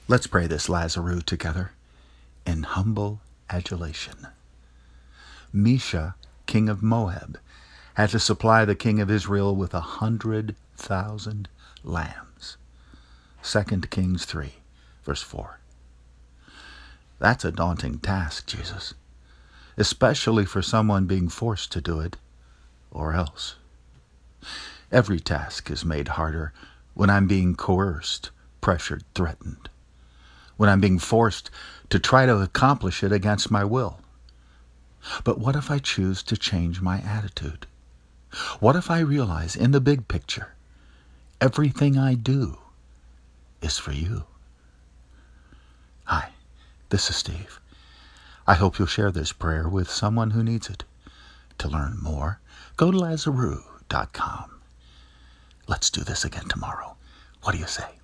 Let's pray this Lazarus together in humble adulation. Mesha, king of Moab, had to supply the king of Israel with 100,000 lambs. 2 Kings 3, verse 4. That's a daunting task, Jesus, especially for someone being forced to do it, or else. Every task is made harder when I'm being coerced, pressured, threatened, when I'm being forced to try to accomplish it against my will. But what if I choose to change my attitude? What if I realize in the big picture, everything I do is for you? Hi, this is Steve. I hope you'll share this prayer with someone who needs it. To learn more, go to Lazarus.com. Let's do this again tomorrow. What do you say?